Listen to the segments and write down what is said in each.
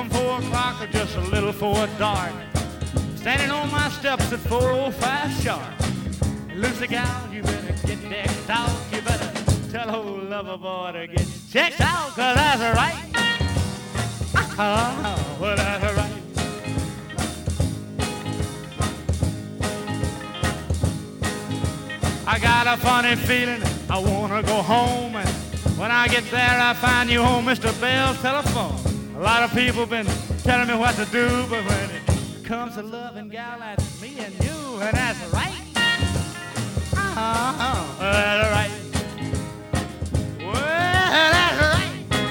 from 4 o'clock or just a little before dark. Standing on my steps at 4:05 sharp. Lucy gal, you better get decked out. You better tell old lover boy to get checked out, 'cause that's right. Well, that's right. I got a funny feeling I wanna go home, and when I get there I find you on Mr. Bell's telephone. A lot of people been telling me what to do, but when it comes to loving, gal, that's me and you, and that's right. That's right. Well, that's right.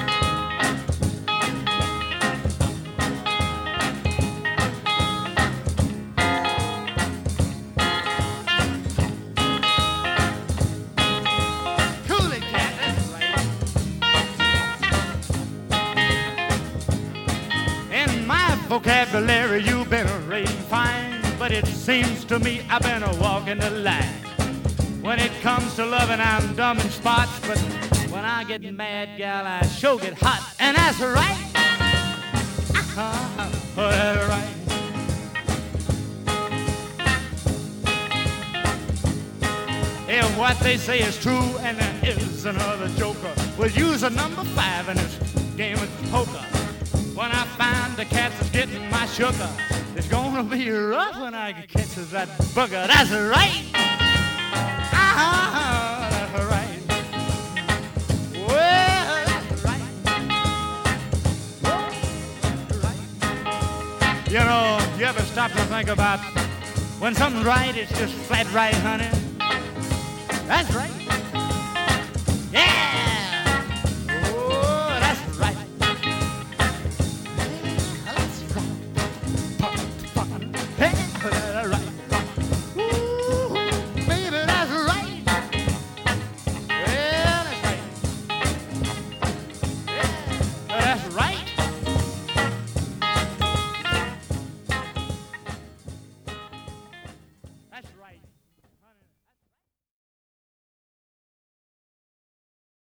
Vocabulary, you've been raised fine, but it seems to me I've been walking the line. When it comes to loving, I'm dumb in spots, but when I get mad, gal, I sure get hot, and that's right. That's right. If what they say is true and there is another joker, we'll use a number 5 in this game of poker. When I find the cats is getting my sugar, it's gonna be rough when I catch that bugger. That's right. That's right. Well, that's right. That's right. You know, you ever stop to think about when something's right, it's just flat right, honey? That's right.